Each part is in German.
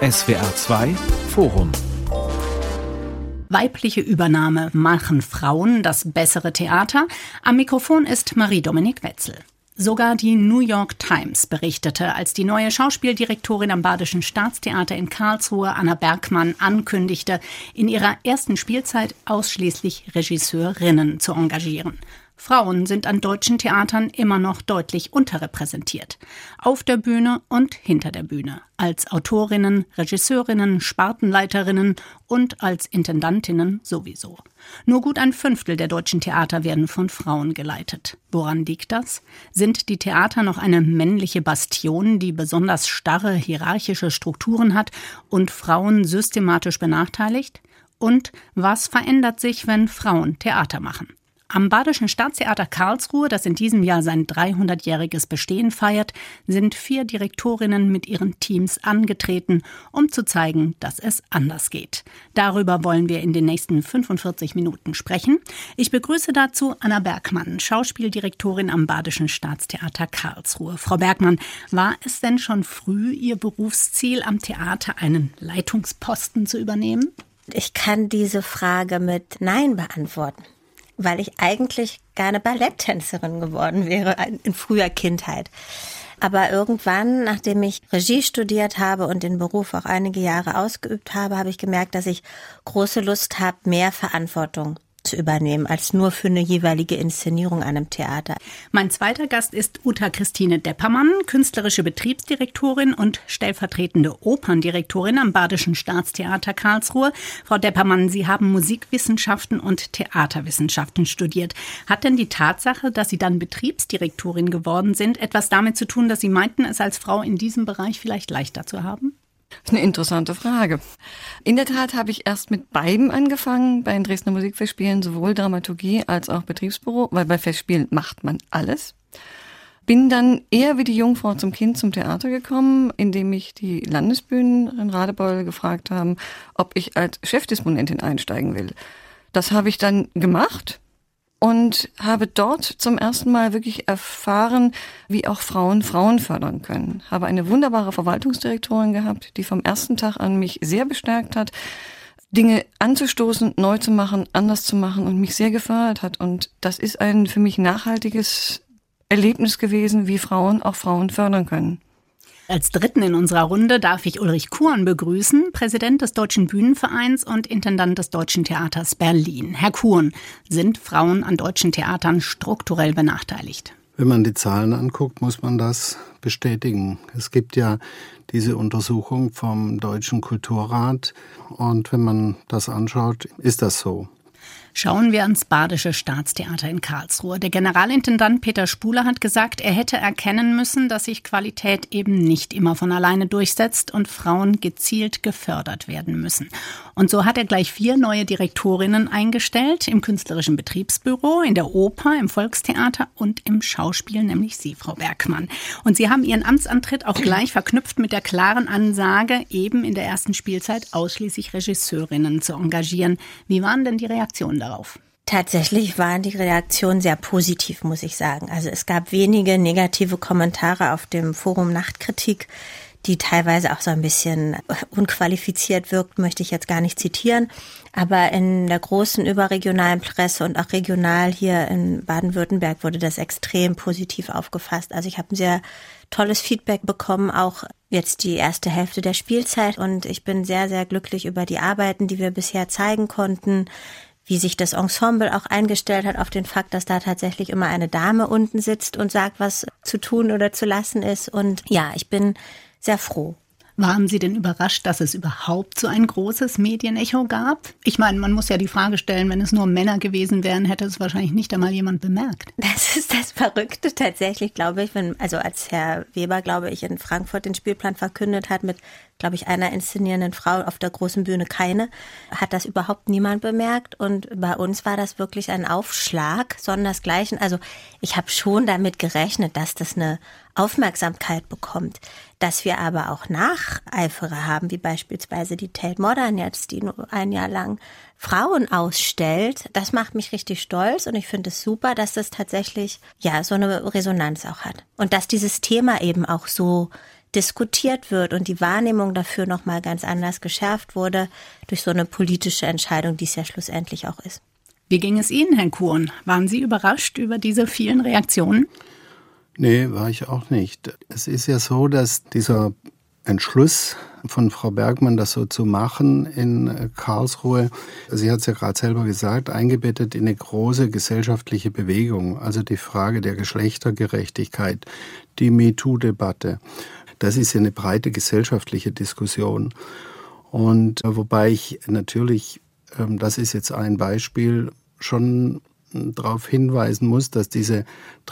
SWR 2 Forum. Weibliche Übernahme machen Frauen das bessere Theater? Am Mikrofon ist Marie-Dominik Wetzel. Sogar die New York Times berichtete, als die neue Schauspieldirektorin am Badischen Staatstheater in Karlsruhe, Anna Bergmann, ankündigte, in ihrer ersten Spielzeit ausschließlich Regisseurinnen zu engagieren. Frauen sind an deutschen Theatern immer noch deutlich unterrepräsentiert. Auf der Bühne und hinter der Bühne. Als Autorinnen, Regisseurinnen, Spartenleiterinnen und als Intendantinnen sowieso. Nur gut 1/5 der deutschen Theater werden von Frauen geleitet. Woran liegt das? Sind die Theater noch eine männliche Bastion, die besonders starre hierarchische Strukturen hat und Frauen systematisch benachteiligt? Und was verändert sich, wenn Frauen Theater machen? Am Badischen Staatstheater Karlsruhe, das in diesem Jahr sein 300-jähriges Bestehen feiert, sind 4 Direktorinnen mit ihren Teams angetreten, um zu zeigen, dass es anders geht. Darüber wollen wir in den nächsten 45 Minuten sprechen. Ich begrüße dazu Anna Bergmann, Schauspieldirektorin am Badischen Staatstheater Karlsruhe. Frau Bergmann, war es denn schon früh Ihr Berufsziel, am Theater einen Leitungsposten zu übernehmen? Ich kann diese Frage mit Nein beantworten, weil ich eigentlich gerne Balletttänzerin geworden wäre in früher Kindheit. Aber irgendwann, nachdem ich Regie studiert habe und den Beruf auch einige Jahre ausgeübt habe, habe ich gemerkt, dass ich große Lust habe, mehr Verantwortung zu übernehmen, als nur für eine jeweilige Inszenierung an einem Theater. Mein zweiter Gast ist Uta Christine Deppermann, künstlerische Betriebsdirektorin und stellvertretende Operndirektorin am Badischen Staatstheater Karlsruhe. Frau Deppermann, Sie haben Musikwissenschaften und Theaterwissenschaften studiert. Hat denn die Tatsache, dass Sie dann Betriebsdirektorin geworden sind, etwas damit zu tun, dass Sie meinten, es als Frau in diesem Bereich vielleicht leichter zu haben? Das ist eine interessante Frage. In der Tat habe ich erst mit beiden angefangen, bei den Dresdner Musikfestspielen, sowohl Dramaturgie als auch Betriebsbüro, weil bei Festspielen macht man alles. Bin dann eher wie die Jungfrau zum Kind zum Theater gekommen, indem mich die Landesbühnen in Radebeul gefragt haben, ob ich als Chefdisponentin einsteigen will. Das habe ich dann gemacht und habe dort zum ersten Mal wirklich erfahren, wie auch Frauen fördern können. Habe eine wunderbare Verwaltungsdirektorin gehabt, die vom ersten Tag an mich sehr bestärkt hat, Dinge anzustoßen, neu zu machen, anders zu machen und mich sehr gefördert hat. Und das ist ein für mich nachhaltiges Erlebnis gewesen, wie Frauen auch Frauen fördern können. Als Dritten in unserer Runde darf ich Ulrich Kuhn begrüßen, Präsident des Deutschen Bühnenvereins und Intendant des Deutschen Theaters Berlin. Herr Kuhn, sind Frauen an deutschen Theatern strukturell benachteiligt? Wenn man die Zahlen anguckt, muss man das bestätigen. Es gibt ja diese Untersuchung vom Deutschen Kulturrat und wenn man das anschaut, ist das so. Schauen wir ans Badische Staatstheater in Karlsruhe. Der Generalintendant Peter Spuler hat gesagt, er hätte erkennen müssen, dass sich Qualität eben nicht immer von alleine durchsetzt und Frauen gezielt gefördert werden müssen. Und so hat er gleich 4 neue Direktorinnen eingestellt, im künstlerischen Betriebsbüro, in der Oper, im Volkstheater und im Schauspiel, nämlich Sie, Frau Bergmann. Und Sie haben Ihren Amtsantritt auch gleich verknüpft mit der klaren Ansage, eben in der ersten Spielzeit ausschließlich Regisseurinnen zu engagieren. Wie waren denn die Reaktionen darauf? Tatsächlich waren die Reaktionen sehr positiv, muss ich sagen. Also es gab wenige negative Kommentare auf dem Forum Nachtkritik, die teilweise auch so ein bisschen unqualifiziert wirkt, möchte ich jetzt gar nicht zitieren. Aber in der großen überregionalen Presse und auch regional hier in Baden-Württemberg wurde das extrem positiv aufgefasst. Also ich habe ein sehr tolles Feedback bekommen, auch jetzt die erste Hälfte der Spielzeit. Und ich bin sehr, sehr glücklich über die Arbeiten, die wir bisher zeigen konnten, wie sich das Ensemble auch eingestellt hat auf den Fakt, dass da tatsächlich immer eine Dame unten sitzt und sagt, was zu tun oder zu lassen ist. Und ja, ich bin sehr froh. Waren Sie denn überrascht, dass es überhaupt so ein großes Medienecho gab? Ich meine, man muss ja die Frage stellen, wenn es nur Männer gewesen wären, hätte es wahrscheinlich nicht einmal jemand bemerkt. Das ist das Verrückte tatsächlich, glaube ich. Also als Herr Weber, glaube ich, in Frankfurt den Spielplan verkündet hat mit, glaube ich, einer inszenierenden Frau, auf der großen Bühne keine, hat das überhaupt niemand bemerkt. Und bei uns war das wirklich ein Aufschlag, sondersgleichen. Also ich habe schon damit gerechnet, dass das eine Aufmerksamkeit bekommt. Dass wir aber auch Nacheiferer haben, wie beispielsweise die Tate Modern jetzt, die nur ein Jahr lang Frauen ausstellt, das macht mich richtig stolz und ich finde es super, dass das tatsächlich ja so eine Resonanz auch hat. Und dass dieses Thema eben auch so diskutiert wird und die Wahrnehmung dafür nochmal ganz anders geschärft wurde durch so eine politische Entscheidung, die es ja schlussendlich auch ist. Wie ging es Ihnen, Herr Kuhn? Waren Sie überrascht über diese vielen Reaktionen? Nee, war ich auch nicht. Es ist ja so, dass dieser Entschluss von Frau Bergmann, das so zu machen in Karlsruhe, sie hat es ja gerade selber gesagt, eingebettet in eine große gesellschaftliche Bewegung, also die Frage der Geschlechtergerechtigkeit, die MeToo-Debatte. Das ist ja eine breite gesellschaftliche Diskussion. Und wobei ich natürlich, das ist jetzt ein Beispiel, schon darauf hinweisen muss, dass diese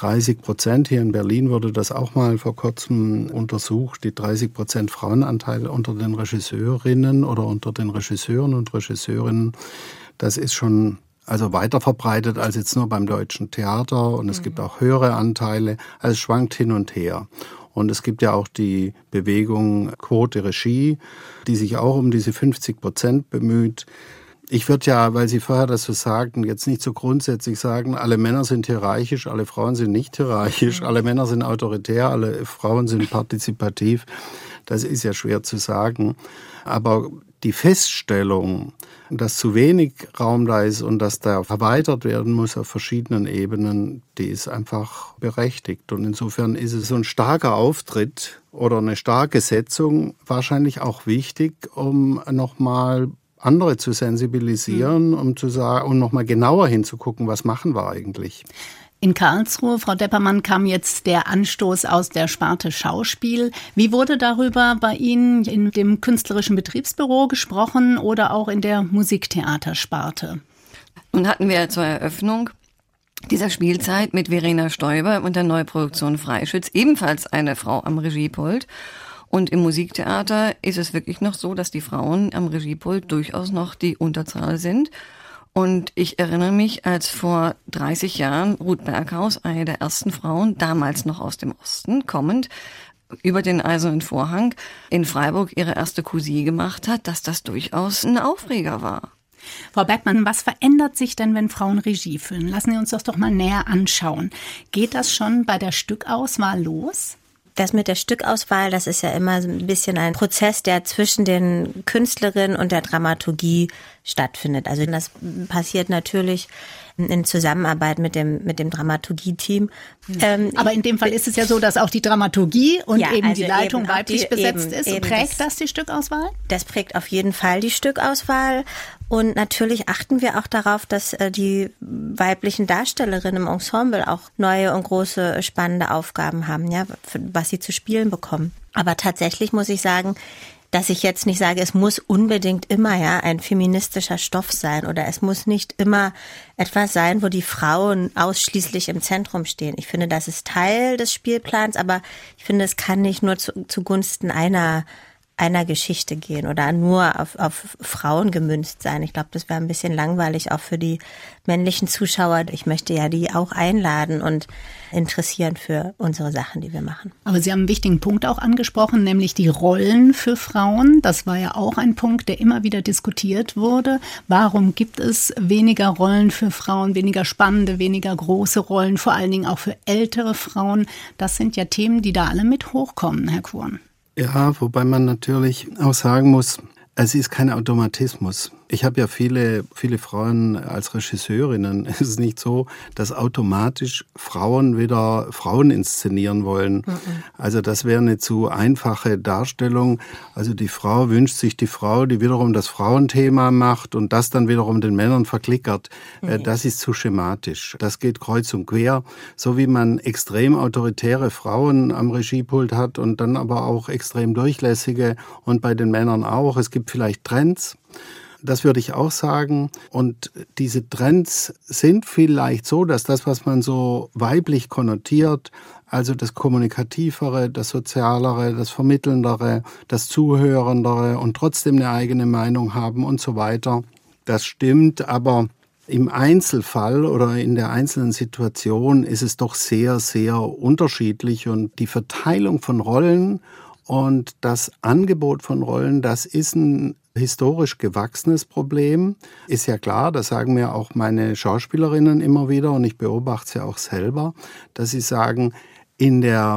30%, hier in Berlin wurde das auch mal vor kurzem untersucht, die 30% Frauenanteil unter den Regisseurinnen oder unter den Regisseuren und Regisseurinnen, das ist schon also weiter verbreitet als jetzt nur beim Deutschen Theater und es gibt auch höhere Anteile, also es schwankt hin und her. Und es gibt ja auch die Bewegung Quote Regie, die sich auch um diese 50% bemüht. Ich würde ja, weil Sie vorher das so sagten, jetzt nicht so grundsätzlich sagen, alle Männer sind hierarchisch, alle Frauen sind nicht hierarchisch, alle Männer sind autoritär, alle Frauen sind partizipativ. Das ist ja schwer zu sagen. Aber die Feststellung, dass zu wenig Raum da ist und dass da erweitert werden muss auf verschiedenen Ebenen, die ist einfach berechtigt. Und insofern ist es so ein starker Auftritt oder eine starke Setzung wahrscheinlich auch wichtig, um nochmal andere zu sensibilisieren, um zu sagen, und nochmal genauer hinzugucken, was machen wir eigentlich. In Karlsruhe, Frau Deppermann, kam jetzt der Anstoß aus der Sparte Schauspiel. Wie wurde darüber bei Ihnen in dem künstlerischen Betriebsbüro gesprochen oder auch in der Musiktheatersparte? Nun hatten wir zur Eröffnung dieser Spielzeit mit Verena Stoiber und der Neuproduktion Freischütz ebenfalls eine Frau am Regiepult. Und im Musiktheater ist es wirklich noch so, dass die Frauen am Regiepult durchaus noch die Unterzahl sind. Und ich erinnere mich, als vor 30 Jahren Ruth Berghaus, eine der ersten Frauen, damals noch aus dem Osten kommend, über den Eisernen Vorhang in Freiburg ihre erste Cousine gemacht hat, dass das durchaus ein Aufreger war. Frau Bergmann, was verändert sich denn, wenn Frauen Regie führen? Lassen Sie uns das doch mal näher anschauen. Geht das schon bei der Stückauswahl los? Das mit der Stückauswahl, das ist ja immer so ein bisschen ein Prozess, der zwischen den Künstlerinnen und der Dramaturgie stattfindet. Also das passiert natürlich in Zusammenarbeit mit dem Dramaturgie-Team. Aber in dem Fall ist es ja so, dass auch die Dramaturgie und ja, eben also die Leitung eben weiblich besetzt ist. Eben Prägt das die Stückauswahl? Das prägt auf jeden Fall die Stückauswahl. Und natürlich achten wir auch darauf, dass die weiblichen Darstellerinnen im Ensemble auch neue und große spannende Aufgaben haben, ja, was sie zu spielen bekommen. Aber tatsächlich muss ich sagen, dass ich jetzt nicht sage, es muss unbedingt immer ein feministischer Stoff sein oder es muss nicht immer etwas sein, wo die Frauen ausschließlich im Zentrum stehen. Ich finde, das ist Teil des Spielplans, aber ich finde, es kann nicht nur zugunsten einer Geschichte gehen oder nur auf Frauen gemünzt sein. Ich glaube, das wäre ein bisschen langweilig auch für die männlichen Zuschauer. Ich möchte ja die auch einladen und interessieren für unsere Sachen, die wir machen. Aber Sie haben einen wichtigen Punkt auch angesprochen, nämlich die Rollen für Frauen. Das war ja auch ein Punkt, der immer wieder diskutiert wurde. Warum gibt es weniger Rollen für Frauen, weniger spannende, weniger große Rollen, vor allen Dingen auch für ältere Frauen? Das sind ja Themen, die da alle mit hochkommen, Herr Kuhn. Ja, wobei man natürlich auch sagen muss, es ist kein Automatismus. Ich habe ja viele Frauen als Regisseurinnen. Es ist nicht so, dass automatisch Frauen wieder Frauen inszenieren wollen. Also das wäre eine zu einfache Darstellung. Also die Frau wünscht sich die Frau, die wiederum das Frauenthema macht und das dann wiederum den Männern verklickert. Das ist zu schematisch. Das geht kreuz und quer. So wie man extrem autoritäre Frauen am Regiepult hat und dann aber auch extrem durchlässige und bei den Männern auch. Es gibt vielleicht Trends. Das würde ich auch sagen. Und diese Trends sind vielleicht so, dass das, was man so weiblich konnotiert, also das Kommunikativere, das Sozialere, das Vermittelndere, das Zuhörendere und trotzdem eine eigene Meinung haben und so weiter, das stimmt. Aber im Einzelfall oder in der einzelnen Situation ist es doch sehr, sehr unterschiedlich. Und die Verteilung von Rollen und das Angebot von Rollen, das ist ein historisch gewachsenes Problem. Ist ja klar, das sagen mir auch meine Schauspielerinnen immer wieder und ich beobachte es ja auch selber, dass sie sagen, in der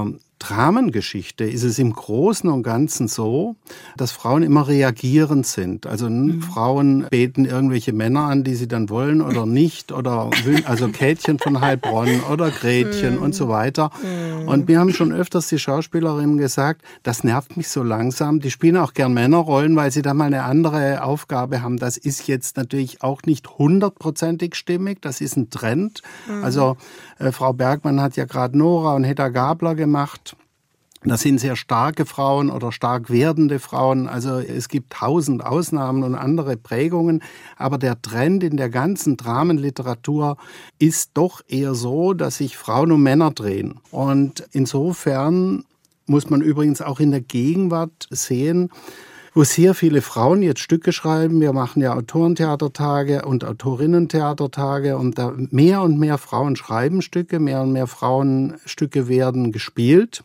Dramengeschichte ist es im Großen und Ganzen so, dass Frauen immer reagierend sind. Also Frauen beten irgendwelche Männer an, die sie dann wollen oder nicht. Oder also Käthchen von Heilbronn oder Gretchen und so weiter. Und mir haben schon öfters die Schauspielerinnen gesagt, das nervt mich so langsam. Die spielen auch gern Männerrollen, weil sie da mal eine andere Aufgabe haben. Das ist jetzt natürlich auch nicht 100%ig stimmig. Das ist ein Trend. Also Frau Bergmann hat ja gerade Nora und Hedda Gabler gemacht. Das sind sehr starke Frauen oder stark werdende Frauen. Also es gibt 1000 Ausnahmen und andere Prägungen. Aber der Trend in der ganzen Dramenliteratur ist doch eher so, dass sich Frauen um Männer drehen. Und insofern muss man übrigens auch in der Gegenwart sehen, wo sehr viele Frauen jetzt Stücke schreiben. Wir machen ja Autorentheatertage und Autorinnentheatertage und da mehr und mehr Frauen schreiben Stücke, mehr und mehr Frauenstücke werden gespielt.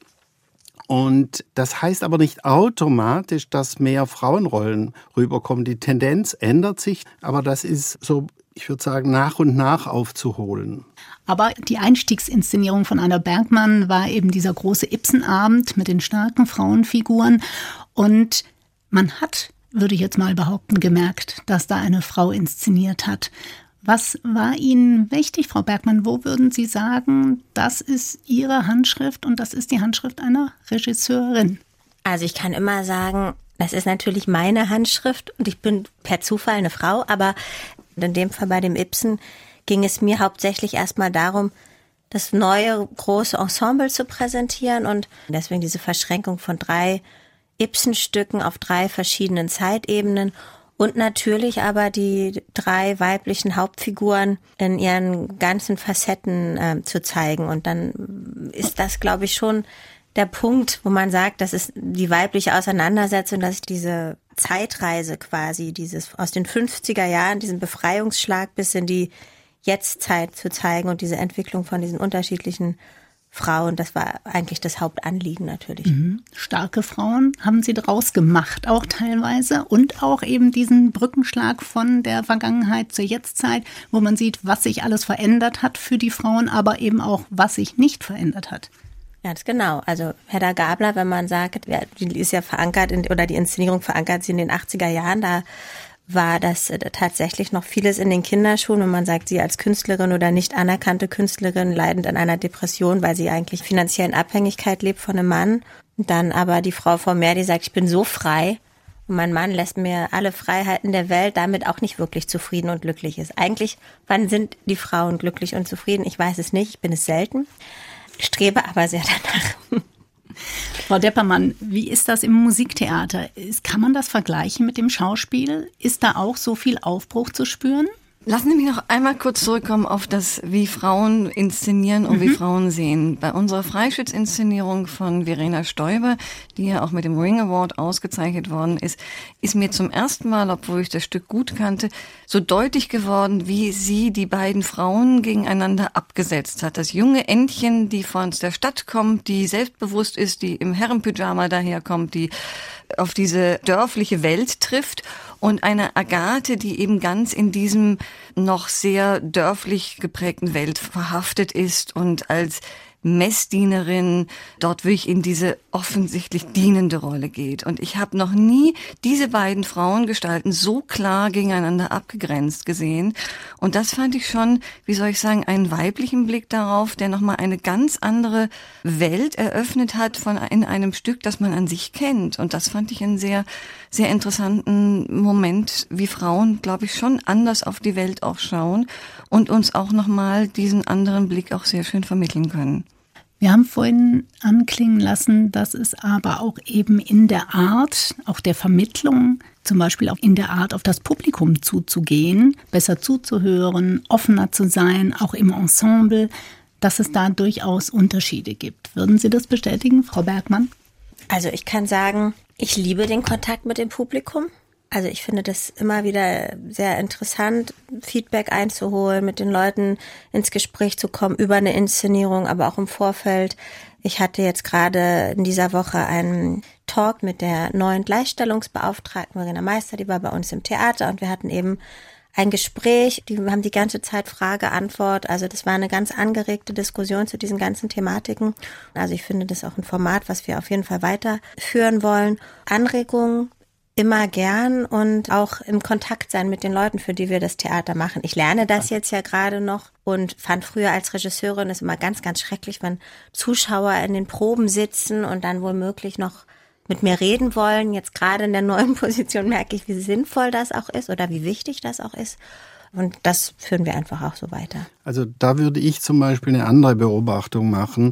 Und das heißt aber nicht automatisch, dass mehr Frauenrollen rüberkommen. Die Tendenz ändert sich, aber das ist so, ich würde sagen, nach und nach aufzuholen. Aber die Einstiegsinszenierung von Anna Bergmann war eben dieser große Ibsen-Abend mit den starken Frauenfiguren und man hat, würde ich jetzt mal behaupten, gemerkt, dass da eine Frau inszeniert hat. Was war Ihnen wichtig, Frau Bergmann? Wo würden Sie sagen, das ist Ihre Handschrift und das ist die Handschrift einer Regisseurin? Also ich kann immer sagen, das ist natürlich meine Handschrift und ich bin per Zufall eine Frau, aber in dem Fall bei dem Ibsen ging es mir hauptsächlich erstmal darum, das neue große Ensemble zu präsentieren und deswegen diese Verschränkung von 3 Ibsen-Stücken auf 3 verschiedenen Zeitebenen und natürlich aber die 3 weiblichen Hauptfiguren in ihren ganzen Facetten zu zeigen. Und dann ist das, glaube ich, schon der Punkt, wo man sagt, das ist die weibliche Auseinandersetzung, dass diese Zeitreise quasi, dieses aus den 50er Jahren, diesen Befreiungsschlag bis in die Jetztzeit zu zeigen und diese Entwicklung von diesen unterschiedlichen Frauen, das war eigentlich das Hauptanliegen natürlich. Starke Frauen haben Sie draus gemacht, auch teilweise. Und auch eben diesen Brückenschlag von der Vergangenheit zur Jetztzeit, wo man sieht, was sich alles verändert hat für die Frauen, aber eben auch, was sich nicht verändert hat. Ganz genau. Also Hedda Gabler, wenn man sagt, die ist ja verankert, oder die Inszenierung verankert sie in den 80er Jahren, da war das tatsächlich noch vieles in den Kinderschuhen, wenn man sagt, sie als Künstlerin oder nicht anerkannte Künstlerin leidend an einer Depression, weil sie eigentlich finanziell in Abhängigkeit lebt von einem Mann. Und dann aber die Frau vor mir, die sagt, ich bin so frei und mein Mann lässt mir alle Freiheiten der Welt, damit auch nicht wirklich zufrieden und glücklich ist. Eigentlich, wann sind die Frauen glücklich und zufrieden? Ich weiß es nicht, ich bin es selten, strebe aber sehr danach. Frau Deppermann, wie ist das im Musiktheater? Kann man das vergleichen mit dem Schauspiel? Ist da auch so viel Aufbruch zu spüren? Lassen Sie mich noch einmal kurz zurückkommen auf das, wie Frauen inszenieren und wie Frauen sehen. Bei unserer Freischütz-Inszenierung von Verena Stoiber, die ja auch mit dem Ring Award ausgezeichnet worden ist mir zum ersten Mal, obwohl ich das Stück gut kannte, so deutlich geworden, wie sie die beiden Frauen gegeneinander abgesetzt hat. Das junge Entchen, die von der Stadt kommt, die selbstbewusst ist, die im Herrenpyjama daherkommt, die auf diese dörfliche Welt trifft, und eine Agathe, die eben ganz in diesem noch sehr dörflich geprägten Welt verhaftet ist und als Messdienerin dort wirklich in diese offensichtlich dienende Rolle geht. Und ich habe noch nie diese beiden Frauengestalten so klar gegeneinander abgegrenzt gesehen. Und das fand ich schon, wie soll ich sagen, einen weiblichen Blick darauf, der nochmal eine ganz andere Welt eröffnet hat in einem Stück, das man an sich kennt. Und das fand ich einen sehr, sehr interessanten Moment, wie Frauen, glaube ich, schon anders auf die Welt auch schauen und uns auch nochmal diesen anderen Blick auch sehr schön vermitteln können. Wir haben vorhin anklingen lassen, dass es aber auch eben in der Art, auch der Vermittlung, zum Beispiel auch in der Art, auf das Publikum zuzugehen, besser zuzuhören, offener zu sein, auch im Ensemble, dass es da durchaus Unterschiede gibt. Würden Sie das bestätigen, Frau Bergmann? Also ich kann sagen, ich liebe den Kontakt mit dem Publikum. Also ich finde das immer wieder sehr interessant, Feedback einzuholen, mit den Leuten ins Gespräch zu kommen über eine Inszenierung, aber auch im Vorfeld. Ich hatte jetzt gerade in dieser Woche einen Talk mit der neuen Gleichstellungsbeauftragten Verena Meister, die war bei uns im Theater, und wir hatten eben ein Gespräch, die haben die ganze Zeit Frage-Antwort, also das war eine ganz angeregte Diskussion zu diesen ganzen Thematiken. Also ich finde das auch ein Format, was wir auf jeden Fall weiterführen wollen. Anregungen immer gern und auch im Kontakt sein mit den Leuten, für die wir das Theater machen. Ich lerne das jetzt ja gerade noch und fand früher als Regisseurin es immer ganz, ganz schrecklich, wenn Zuschauer in den Proben sitzen und dann womöglich noch mit mir reden wollen. Jetzt gerade in der neuen Position merke ich, wie sinnvoll das auch ist oder wie wichtig das auch ist. Und das führen wir einfach auch so weiter. Also da würde ich zum Beispiel eine andere Beobachtung machen.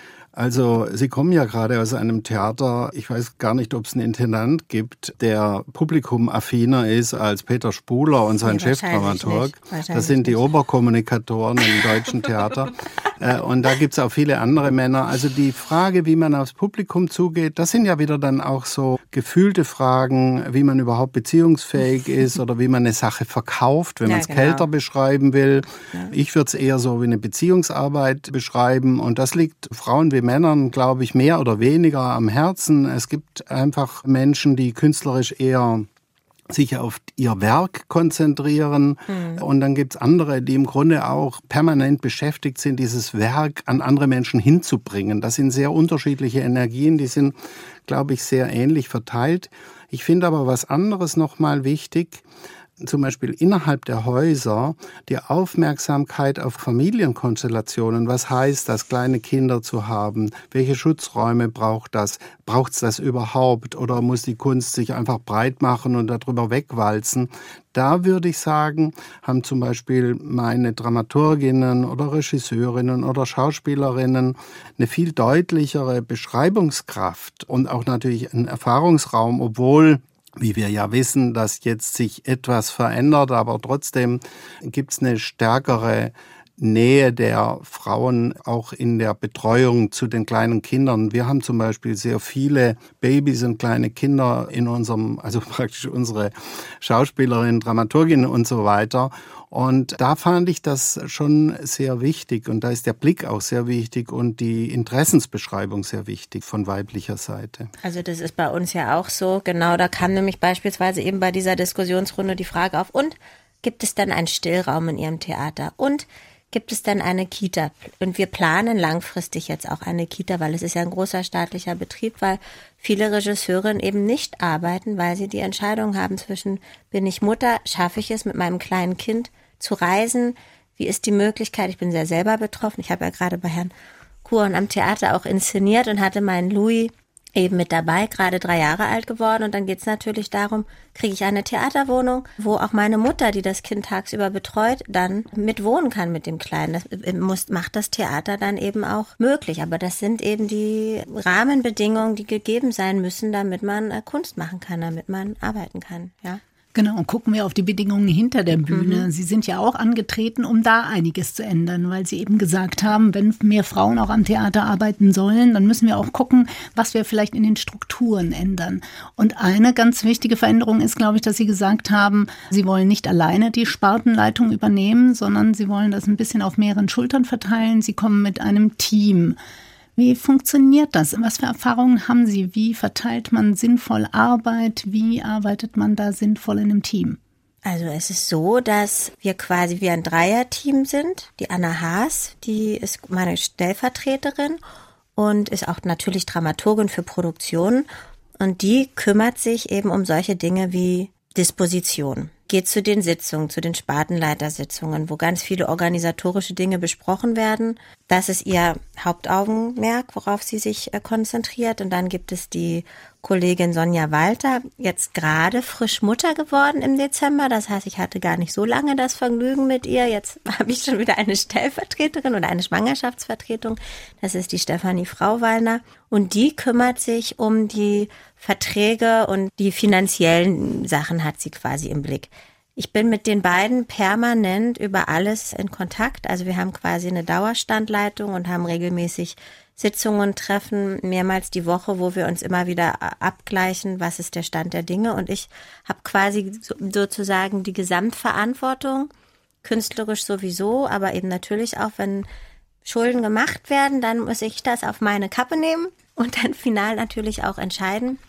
Also Sie kommen ja gerade aus einem Theater, ich weiß gar nicht, ob es einen Intendant gibt, der publikumaffiner ist als Peter Spuler und sein Chefdramaturg. Das sind die Oberkommunikatoren im deutschen Theater. Und da gibt's auch viele andere Männer. Also die Frage, wie man aufs Publikum zugeht, das sind ja wieder dann auch so gefühlte Fragen, wie man überhaupt beziehungsfähig ist oder wie man eine Sache verkauft, wenn man es kälter beschreiben will. Ja. Ich würde es eher so wie eine Beziehungsarbeit beschreiben. Und das liegt Frauen wie Männern, glaube ich, mehr oder weniger am Herzen. Es gibt einfach Menschen, die künstlerisch eher sich auf ihr Werk konzentrieren. Und dann gibt's andere, die im Grunde auch permanent beschäftigt sind, dieses Werk an andere Menschen hinzubringen. Das sind sehr unterschiedliche Energien, die sind, glaube ich, sehr ähnlich verteilt. Ich finde aber was anderes nochmal wichtig, zum Beispiel innerhalb der Häuser, die Aufmerksamkeit auf Familienkonstellationen. Was heißt das, kleine Kinder zu haben? Welche Schutzräume braucht das? Braucht es das überhaupt? Oder muss die Kunst sich einfach breit machen und darüber wegwalzen? Da würde ich sagen, haben zum Beispiel meine Dramaturginnen oder Regisseurinnen oder Schauspielerinnen eine viel deutlichere Beschreibungskraft und auch natürlich einen Erfahrungsraum, obwohl, wie wir ja wissen, dass jetzt sich etwas verändert, aber trotzdem gibt es eine stärkere Nähe der Frauen auch in der Betreuung zu den kleinen Kindern. Wir haben zum Beispiel sehr viele Babys und kleine Kinder in unserem, also praktisch unsere Schauspielerinnen, Dramaturginnen und so weiter. Und da fand ich das schon sehr wichtig und da ist der Blick auch sehr wichtig und die Interessensbeschreibung sehr wichtig von weiblicher Seite. Also das ist bei uns ja auch so. Genau, da kam nämlich beispielsweise eben bei dieser Diskussionsrunde die Frage auf, und gibt es denn einen Stillraum in Ihrem Theater? Und gibt es denn eine Kita? Und wir planen langfristig jetzt auch eine Kita, weil es ist ja ein großer staatlicher Betrieb, weil viele Regisseurinnen eben nicht arbeiten, weil sie die Entscheidung haben zwischen, bin ich Mutter, schaffe ich es mit meinem kleinen Kind zu reisen? Wie ist die Möglichkeit? Ich bin sehr selber betroffen. Ich habe ja gerade bei Herrn Kuhn am Theater auch inszeniert und hatte meinen Louis eben mit dabei, gerade 3 Jahre alt geworden. Und dann geht es natürlich darum, kriege ich eine Theaterwohnung, wo auch meine Mutter, die das Kind tagsüber betreut, dann mit wohnen kann mit dem Kleinen. Das macht das Theater dann eben auch möglich. Aber das sind eben die Rahmenbedingungen, die gegeben sein müssen, damit man Kunst machen kann, damit man arbeiten kann, ja. Genau, und gucken wir auf die Bedingungen hinter der Bühne. Sie sind ja auch angetreten, um da einiges zu ändern, weil Sie eben gesagt haben, wenn mehr Frauen auch am Theater arbeiten sollen, dann müssen wir auch gucken, was wir vielleicht in den Strukturen ändern. Und eine ganz wichtige Veränderung ist, glaube ich, dass Sie gesagt haben, Sie wollen nicht alleine die Spartenleitung übernehmen, sondern Sie wollen das ein bisschen auf mehreren Schultern verteilen. Sie kommen mit einem Team. Wie funktioniert das? Was für Erfahrungen haben Sie? Wie verteilt man sinnvoll Arbeit? Wie arbeitet man da sinnvoll in einem Team? Also es ist so, dass wir quasi wie ein Dreierteam sind. Die Anna Haas, die ist meine Stellvertreterin und ist auch natürlich Dramaturgin für Produktionen. Und die kümmert sich eben um solche Dinge wie Disposition. Geht zu den Sitzungen, zu den Spartenleitersitzungen, wo ganz viele organisatorische Dinge besprochen werden. Das ist ihr Hauptaugenmerk, worauf sie sich konzentriert. Und dann gibt es die Kollegin Sonja Walter, jetzt gerade frisch Mutter geworden im Dezember. Das heißt, ich hatte gar nicht so lange das Vergnügen mit ihr. Jetzt habe ich schon wieder eine Stellvertreterin oder eine Schwangerschaftsvertretung. Das ist die Stefanie Frauwallner. Und die kümmert sich um die Verträge und die finanziellen Sachen hat sie quasi im Blick. Ich bin mit den beiden permanent über alles in Kontakt. Also wir haben quasi eine Dauerstandleitung und haben regelmäßig Sitzungen, Treffen, mehrmals die Woche, wo wir uns immer wieder abgleichen, was ist der Stand der Dinge. Und ich habe quasi sozusagen die Gesamtverantwortung, künstlerisch sowieso, aber eben natürlich auch, wenn Schulden gemacht werden, dann muss ich das auf meine Kappe nehmen und dann final natürlich auch entscheiden,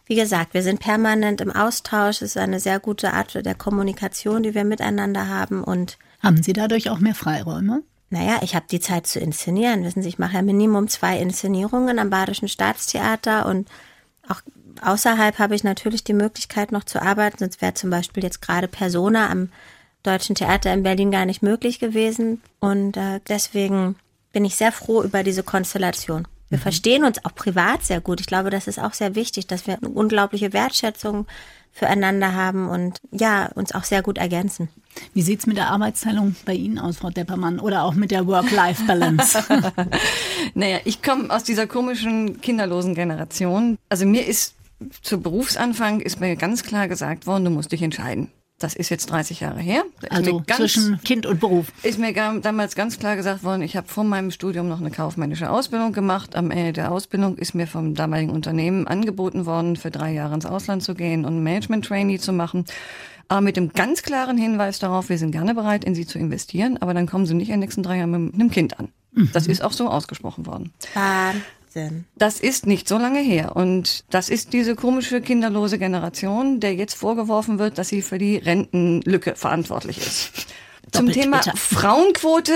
Wie gesagt, wir sind permanent im Austausch. Es ist eine sehr gute Art der Kommunikation, die wir miteinander haben. Und haben Sie dadurch auch mehr Freiräume? Naja, ich habe die Zeit zu inszenieren. Wissen Sie, ich mache ja Minimum 2 Inszenierungen am Badischen Staatstheater und auch außerhalb habe ich natürlich die Möglichkeit noch zu arbeiten. Sonst wäre zum Beispiel jetzt gerade Persona am Deutschen Theater in Berlin gar nicht möglich gewesen. Und deswegen bin ich sehr froh über diese Konstellation. Wir verstehen uns auch privat sehr gut. Ich glaube, das ist auch sehr wichtig, dass wir eine unglaubliche Wertschätzung füreinander haben und ja, uns auch sehr gut ergänzen. Wie sieht's mit der Arbeitsteilung bei Ihnen aus, Frau Deppermann, oder auch mit der Work-Life-Balance? Naja, ich komme aus dieser komischen kinderlosen Generation. Also mir ist zu Berufsanfang ist mir ganz klar gesagt worden, du musst dich entscheiden. Das ist jetzt 30 Jahre her. Also zwischen Kind und Beruf. Ist mir damals ganz klar gesagt worden, ich habe vor meinem Studium noch eine kaufmännische Ausbildung gemacht. Am Ende der Ausbildung ist mir vom damaligen Unternehmen angeboten worden, für 3 Jahre ins Ausland zu gehen und ein Management-Trainee zu machen. Aber mit dem ganz klaren Hinweis darauf, wir sind gerne bereit, in Sie zu investieren, aber dann kommen Sie nicht in den nächsten 3 Jahren mit einem Kind an. Das ist auch so ausgesprochen worden. Wahnsinn. Das ist nicht so lange her. Und das ist diese komische kinderlose Generation, der jetzt vorgeworfen wird, dass sie für die Rentenlücke verantwortlich ist. Zum Thema bitter. Frauenquote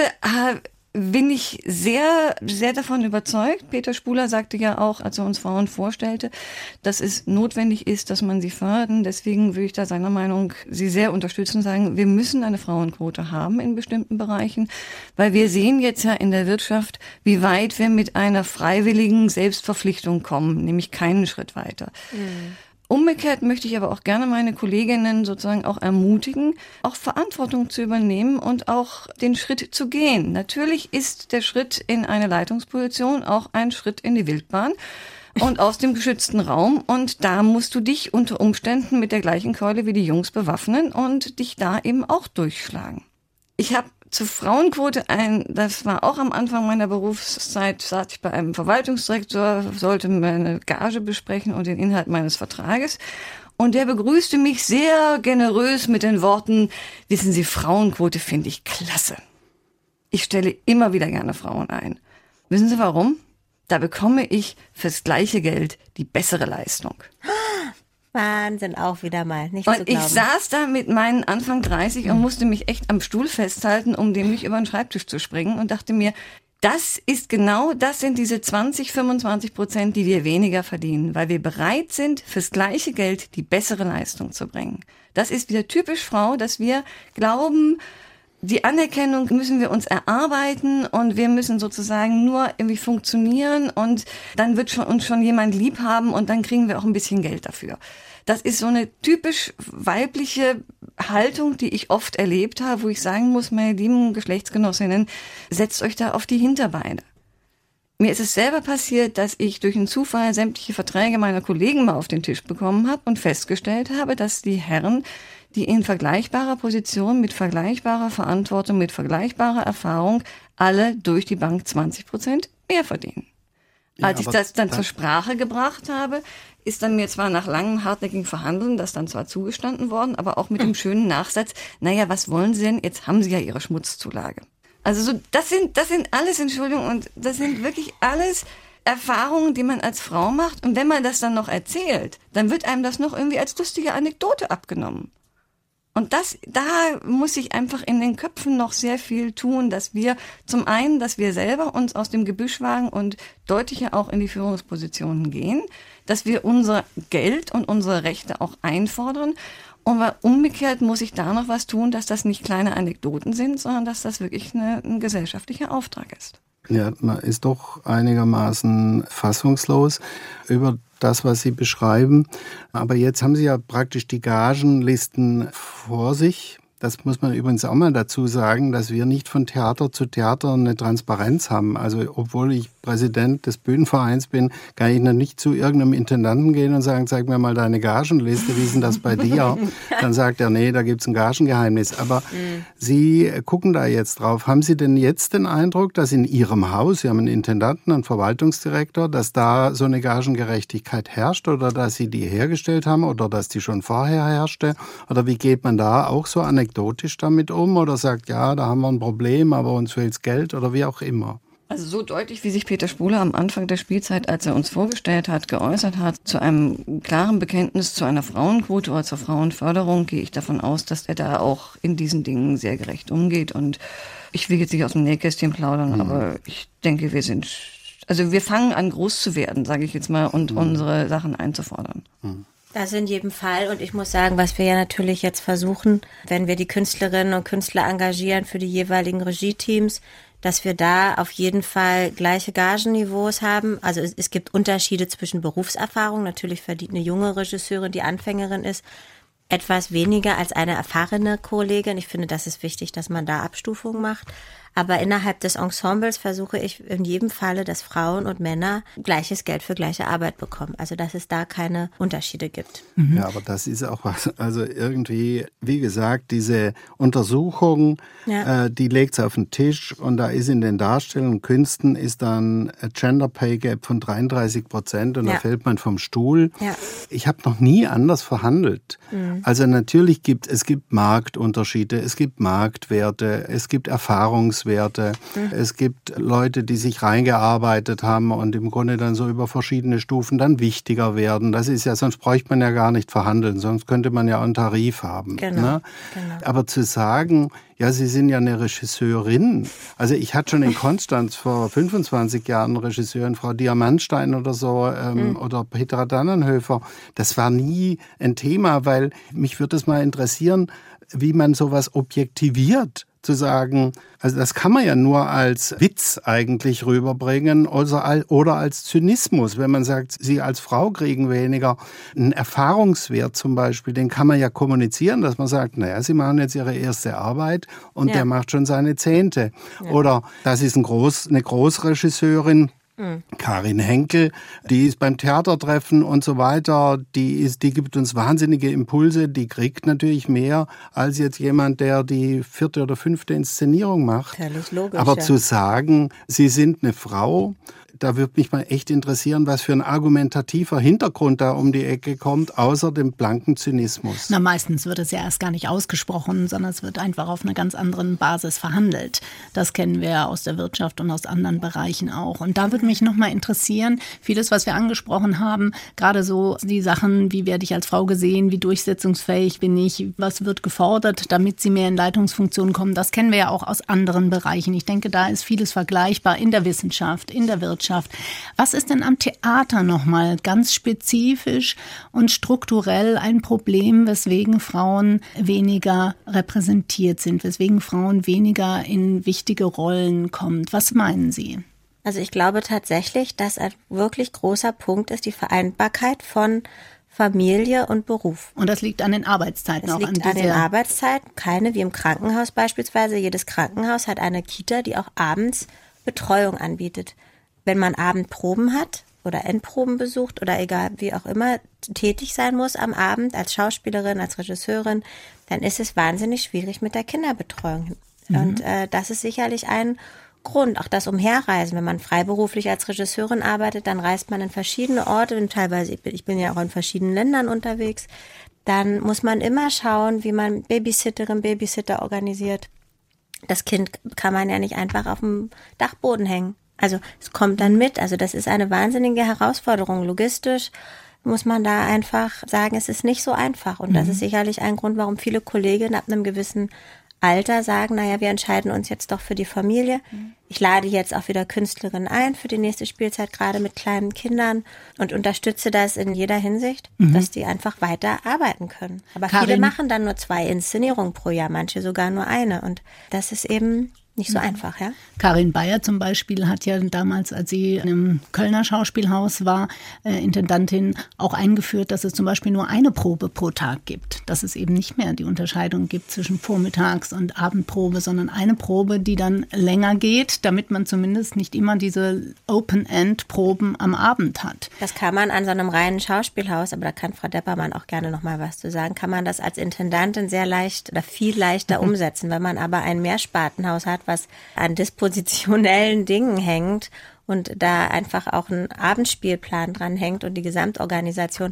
bin ich sehr, sehr davon überzeugt. Peter Spuler sagte ja auch, als er uns Frauen vorstellte, dass es notwendig ist, dass man sie fördert. Deswegen würde ich da seiner Meinung sie sehr unterstützen und sagen, wir müssen eine Frauenquote haben in bestimmten Bereichen, weil wir sehen jetzt ja in der Wirtschaft, wie weit wir mit einer freiwilligen Selbstverpflichtung kommen, nämlich keinen Schritt weiter. Umgekehrt möchte ich aber auch gerne meine Kolleginnen sozusagen auch ermutigen, auch Verantwortung zu übernehmen und auch den Schritt zu gehen. Natürlich ist der Schritt in eine Leitungsposition auch ein Schritt in die Wildbahn und aus dem geschützten Raum. Und da musst du dich unter Umständen mit der gleichen Keule wie die Jungs bewaffnen und dich da eben auch durchschlagen. Ich habe zur Frauenquote das war auch am Anfang meiner Berufszeit, saß ich bei einem Verwaltungsdirektor, sollte meine Gage besprechen und den Inhalt meines Vertrages. Und der begrüßte mich sehr generös mit den Worten, wissen Sie, Frauenquote finde ich klasse. Ich stelle immer wieder gerne Frauen ein. Wissen Sie warum? Da bekomme ich fürs gleiche Geld die bessere Leistung. Wahnsinn, auch wieder mal. Nicht zu glauben. Und ich saß da mit meinen Anfang 30 und musste mich echt am Stuhl festhalten, um dem nicht über den Schreibtisch zu springen und dachte mir, das sind diese 20-25%, die wir weniger verdienen, weil wir bereit sind, fürs gleiche Geld die bessere Leistung zu bringen. Das ist wieder typisch Frau, dass wir glauben, die Anerkennung müssen wir uns erarbeiten und wir müssen sozusagen nur irgendwie funktionieren und dann wird uns schon jemand lieb haben und dann kriegen wir auch ein bisschen Geld dafür. Das ist so eine typisch weibliche Haltung, die ich oft erlebt habe, wo ich sagen muss, meine lieben Geschlechtsgenossinnen, setzt euch da auf die Hinterbeine. Mir ist es selber passiert, dass ich durch einen Zufall sämtliche Verträge meiner Kollegen mal auf den Tisch bekommen habe und festgestellt habe, dass die Herren, die in vergleichbarer Position, mit vergleichbarer Verantwortung, mit vergleichbarer Erfahrung, alle durch die Bank 20% mehr verdienen. Als ich das dann zur Sprache gebracht habe, ist dann mir zwar nach langem, hartnäckigen Verhandeln das dann zwar zugestanden worden, aber auch mit dem schönen Nachsatz, naja, was wollen Sie denn? Jetzt haben Sie ja Ihre Schmutzzulage. Also so, das sind alles, Entschuldigung, und das sind wirklich alles Erfahrungen, die man als Frau macht. Und wenn man das dann noch erzählt, dann wird einem das noch irgendwie als lustige Anekdote abgenommen. Und da muss ich einfach in den Köpfen noch sehr viel tun, dass wir zum einen, dass wir selber uns aus dem Gebüsch wagen und deutlicher auch in die Führungspositionen gehen, dass wir unser Geld und unsere Rechte auch einfordern. Und umgekehrt muss ich da noch was tun, dass das nicht kleine Anekdoten sind, sondern dass das wirklich ein gesellschaftlicher Auftrag ist. Ja, man ist doch einigermaßen fassungslos über das, was Sie beschreiben. Aber jetzt haben Sie ja praktisch die Gagenlisten vor sich. Das muss man übrigens auch mal dazu sagen, dass wir nicht von Theater zu Theater eine Transparenz haben. Also obwohl ich Präsident des Bühnenvereins bin, kann ich noch nicht zu irgendeinem Intendanten gehen und sagen, zeig mir mal deine Gagenliste, wie ist denn das bei dir? Dann sagt er, nee, da gibt's ein Gagengeheimnis. Aber Sie gucken da jetzt drauf. Haben Sie denn jetzt den Eindruck, dass in Ihrem Haus, Sie haben einen Intendanten, einen Verwaltungsdirektor, dass da so eine Gagengerechtigkeit herrscht oder dass Sie die hergestellt haben oder dass die schon vorher herrschte? Oder wie geht man da auch so anekdotisch damit um oder sagt, ja, da haben wir ein Problem, aber uns fehlt's Geld oder wie auch immer? Also so deutlich, wie sich Peter Spule am Anfang der Spielzeit, als er uns vorgestellt hat, geäußert hat, zu einem klaren Bekenntnis zu einer Frauenquote oder zur Frauenförderung, gehe ich davon aus, dass er da auch in diesen Dingen sehr gerecht umgeht. Und ich will jetzt nicht aus dem Nähkästchen plaudern, aber ich denke, wir fangen an, groß zu werden, sage ich jetzt mal, und unsere Sachen einzufordern. Das in jedem Fall. Und ich muss sagen, was wir ja natürlich jetzt versuchen, wenn wir die Künstlerinnen und Künstler engagieren für die jeweiligen Regieteams, dass wir da auf jeden Fall gleiche Gagenniveaus haben. Also es gibt Unterschiede zwischen Berufserfahrung. Natürlich verdient eine junge Regisseurin, die Anfängerin ist, etwas weniger als eine erfahrene Kollegin. Ich finde, das ist wichtig, dass man da Abstufungen macht. Aber innerhalb des Ensembles versuche ich in jedem Falle, dass Frauen und Männer gleiches Geld für gleiche Arbeit bekommen. Also dass es da keine Unterschiede gibt. Ja, aber das ist auch was, also irgendwie, wie gesagt, diese Untersuchung, die legt es auf den Tisch und da ist in den Darstellungen, Künsten ist dann ein Gender Pay Gap von 33% und da fällt man vom Stuhl. Ja. Ich habe noch nie anders verhandelt. Also natürlich gibt es Marktunterschiede, es gibt Marktwerte, es gibt Erfahrungswerte. Es gibt Leute, die sich reingearbeitet haben und im Grunde dann so über verschiedene Stufen dann wichtiger werden. Das ist ja, sonst bräuchte man ja gar nicht verhandeln, sonst könnte man ja einen Tarif haben. Genau, ne? Genau. Aber zu sagen, ja, Sie sind ja eine Regisseurin. Also ich hatte schon in Konstanz vor 25 Jahren eine Regisseurin, Frau Diamantstein oder so, oder Petra Dannenhöfer. Das war nie ein Thema, weil mich würde es mal interessieren, wie man sowas objektiviert. Zu sagen, also das kann man ja nur als Witz eigentlich rüberbringen oder als Zynismus, wenn man sagt, Sie als Frau kriegen weniger. Einen Erfahrungswert zum Beispiel, den kann man ja kommunizieren, dass man sagt, naja, Sie machen jetzt Ihre erste Arbeit und der macht schon seine 10. Ja. Oder das ist eine Großregisseurin, Karin Henkel, die ist beim Theatertreffen und so weiter, die gibt uns wahnsinnige Impulse, die kriegt natürlich mehr als jetzt jemand, der die 4. oder 5. Inszenierung macht. Völlig logisch. Aber zu sagen, Sie sind eine Frau, da würde mich mal echt interessieren, was für ein argumentativer Hintergrund da um die Ecke kommt, außer dem blanken Zynismus. Na, meistens wird es ja erst gar nicht ausgesprochen, sondern es wird einfach auf einer ganz anderen Basis verhandelt. Das kennen wir ja aus der Wirtschaft und aus anderen Bereichen auch. Und da würde mich noch mal interessieren, vieles, was wir angesprochen haben, gerade so die Sachen, wie werde ich als Frau gesehen, wie durchsetzungsfähig bin ich, was wird gefordert, damit sie mehr in Leitungsfunktionen kommen, das kennen wir ja auch aus anderen Bereichen. Ich denke, da ist vieles vergleichbar in der Wissenschaft, in der Wirtschaft. Was ist denn am Theater nochmal ganz spezifisch und strukturell ein Problem, weswegen Frauen weniger repräsentiert sind, weswegen Frauen weniger in wichtige Rollen kommen? Was meinen Sie? Also ich glaube tatsächlich, dass ein wirklich großer Punkt ist die Vereinbarkeit von Familie und Beruf. Und das liegt an den Arbeitszeiten auch. Das liegt an den Arbeitszeiten. Keine wie im Krankenhaus beispielsweise. Jedes Krankenhaus hat eine Kita, die auch abends Betreuung anbietet. Wenn man Abendproben hat oder Endproben besucht oder egal wie auch immer tätig sein muss am Abend als Schauspielerin, als Regisseurin, dann ist es wahnsinnig schwierig mit der Kinderbetreuung. Und das ist sicherlich ein Grund, auch das Umherreisen. Wenn man freiberuflich als Regisseurin arbeitet, dann reist man in verschiedene Orte und teilweise, ich bin ja auch in verschiedenen Ländern unterwegs, dann muss man immer schauen, wie man Babysitter organisiert. Das Kind kann man ja nicht einfach auf dem Dachboden hängen. Also es kommt dann mit. Also das ist eine wahnsinnige Herausforderung. Logistisch muss man da einfach sagen, es ist nicht so einfach. Und das ist sicherlich ein Grund, warum viele Kolleginnen ab einem gewissen Alter sagen, naja, wir entscheiden uns jetzt doch für die Familie. Ich lade jetzt auch wieder Künstlerinnen ein für die nächste Spielzeit, gerade mit kleinen Kindern und unterstütze das in jeder Hinsicht, dass die einfach weiter arbeiten können. Aber Karin, viele machen dann nur 2 Inszenierungen pro Jahr, manche sogar nur eine. Und das ist eben nicht so einfach, ja. Karin Bayer zum Beispiel hat ja damals, als sie im Kölner Schauspielhaus war, Intendantin, auch eingeführt, dass es zum Beispiel nur eine Probe pro Tag gibt. Dass es eben nicht mehr die Unterscheidung gibt zwischen Vormittags- und Abendprobe, sondern eine Probe, die dann länger geht, damit man zumindest nicht immer diese Open-End-Proben am Abend hat. Das kann man an so einem reinen Schauspielhaus, aber da kann Frau Deppermann auch gerne noch mal was zu sagen, kann man das als Intendantin sehr leicht oder viel leichter umsetzen. Wenn man aber ein Mehrspartenhaus hat, was an dispositionellen Dingen hängt und da einfach auch ein Abendspielplan dran hängt und die Gesamtorganisation,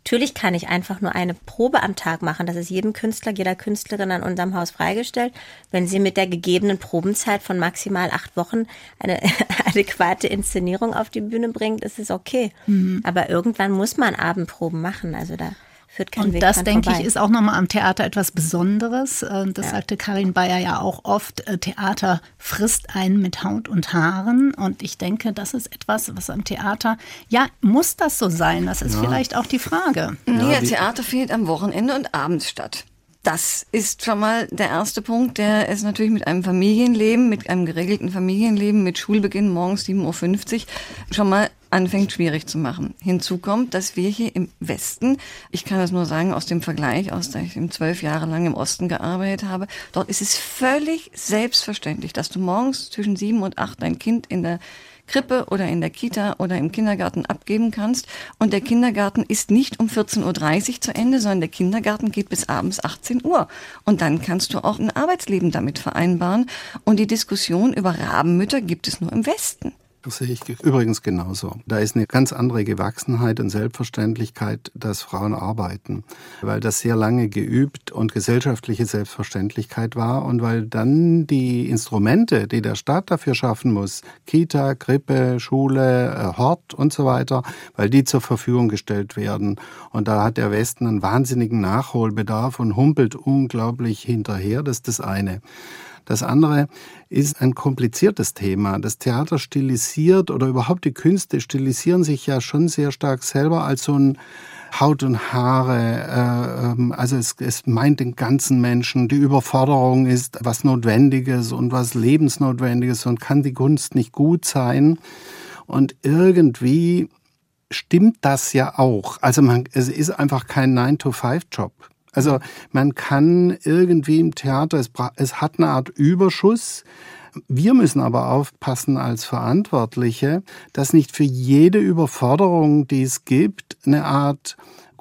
Natürlich kann ich einfach nur eine Probe am Tag machen. Das ist jedem Künstler, jeder Künstlerin an unserem Haus freigestellt. Wenn sie mit der gegebenen Probenzeit von maximal 8 Wochen eine adäquate Inszenierung auf die Bühne bringt, ist es okay. Aber irgendwann muss man Abendproben machen. Also da führt kein Weg dran vorbei. Und das, denke ich, ist auch nochmal am Theater etwas Besonderes. Das sagte Karin Bayer ja auch oft. Theater frisst einen mit Haut und Haaren. Und ich denke, das ist etwas, was am Theater, muss das so sein? Das ist vielleicht auch die Frage. Nee, Theater findet am Wochenende und abends statt. Das ist schon mal der erste Punkt, der es natürlich mit einem Familienleben, mit einem geregelten Familienleben, mit Schulbeginn morgens 7.50 Uhr schon mal anfängt schwierig zu machen. Hinzu kommt, dass wir hier im Westen, ich kann das nur sagen aus dem Vergleich, da ich 12 Jahre lang im Osten gearbeitet habe, dort ist es völlig selbstverständlich, dass du morgens zwischen 7 und 8 dein Kind in der Krippe oder in der Kita oder im Kindergarten abgeben kannst. Und der Kindergarten ist nicht um 14.30 Uhr zu Ende, sondern der Kindergarten geht bis abends 18 Uhr. Und dann kannst du auch ein Arbeitsleben damit vereinbaren. Und die Diskussion über Rabenmütter gibt es nur im Westen. Das sehe ich übrigens genauso. Da ist eine ganz andere Gewachsenheit und Selbstverständlichkeit, dass Frauen arbeiten, weil das sehr lange geübt und gesellschaftliche Selbstverständlichkeit war und weil dann die Instrumente, die der Staat dafür schaffen muss, Kita, Krippe, Schule, Hort und so weiter, weil die zur Verfügung gestellt werden. Und da hat der Westen einen wahnsinnigen Nachholbedarf und humpelt unglaublich hinterher. Das ist das eine. Das andere ist ein kompliziertes Thema. Das Theater stilisiert oder überhaupt die Künste stilisieren sich ja schon sehr stark selber als so ein Haut und Haare. Also es meint den ganzen Menschen. Die Überforderung ist was Notwendiges und was Lebensnotwendiges und kann die Kunst nicht gut sein. Und irgendwie stimmt das ja auch. Also es ist einfach kein 9-to-5-Job. Also man kann irgendwie im Theater, es hat eine Art Überschuss. Wir müssen aber aufpassen als Verantwortliche, dass nicht für jede Überforderung, die es gibt, eine Art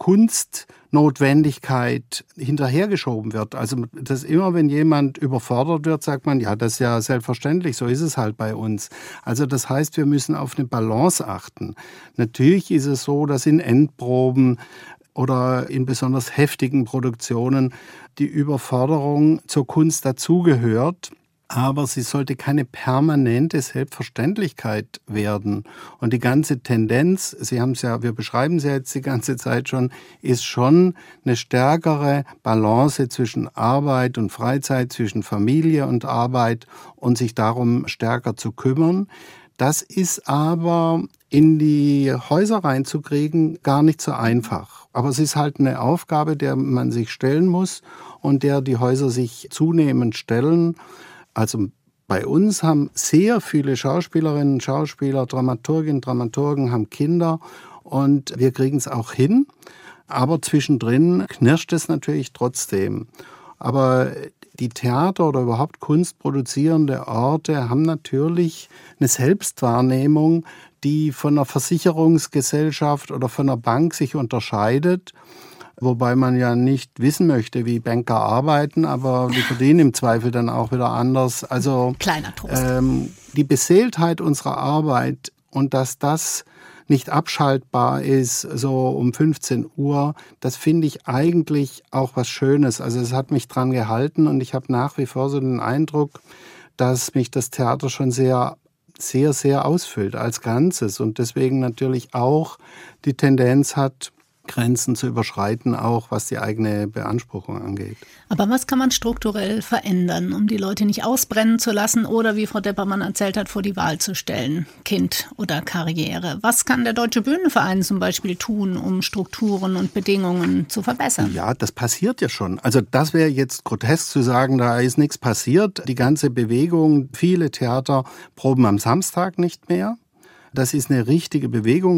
Kunstnotwendigkeit hinterhergeschoben wird. Also dass immer, wenn jemand überfordert wird, sagt man, ja, das ist ja selbstverständlich, so ist es halt bei uns. Also das heißt, wir müssen auf eine Balance achten. Natürlich ist es so, dass in Endproben oder in besonders heftigen Produktionen die Überforderung zur Kunst dazugehört. Aber sie sollte keine permanente Selbstverständlichkeit werden. Und die ganze Tendenz, wir beschreiben sie jetzt die ganze Zeit schon, ist schon eine stärkere Balance zwischen Arbeit und Freizeit, zwischen Familie und Arbeit und sich darum stärker zu kümmern. Das ist aber in die Häuser reinzukriegen gar nicht so einfach. Aber es ist halt eine Aufgabe, der man sich stellen muss und der die Häuser sich zunehmend stellen. Also bei uns haben sehr viele Schauspielerinnen, Schauspieler, Dramaturginnen, Dramaturgen haben Kinder und wir kriegen es auch hin. Aber zwischendrin knirscht es natürlich trotzdem. Aber die Theater oder überhaupt kunstproduzierende Orte haben natürlich eine Selbstwahrnehmung, die von einer Versicherungsgesellschaft oder von einer Bank sich unterscheidet. Wobei man ja nicht wissen möchte, wie Banker arbeiten, aber die verdienen im Zweifel dann auch wieder anders. Also kleiner Trost. Die Beseeltheit unserer Arbeit und dass das nicht abschaltbar ist, so um 15 Uhr, das finde ich eigentlich auch was Schönes. Also es hat mich dran gehalten und ich habe nach wie vor so den Eindruck, dass mich das Theater schon sehr, sehr, sehr ausfüllt als Ganzes und deswegen natürlich auch die Tendenz hat, Grenzen zu überschreiten, auch was die eigene Beanspruchung angeht. Aber was kann man strukturell verändern, um die Leute nicht ausbrennen zu lassen oder, wie Frau Deppermann erzählt hat, vor die Wahl zu stellen, Kind oder Karriere? Was kann der Deutsche Bühnenverein zum Beispiel tun, um Strukturen und Bedingungen zu verbessern? Ja, das passiert ja schon. Also das wäre jetzt grotesk zu sagen, da ist nichts passiert. Die ganze Bewegung, viele Theater proben am Samstag nicht mehr. Das ist eine richtige Bewegung,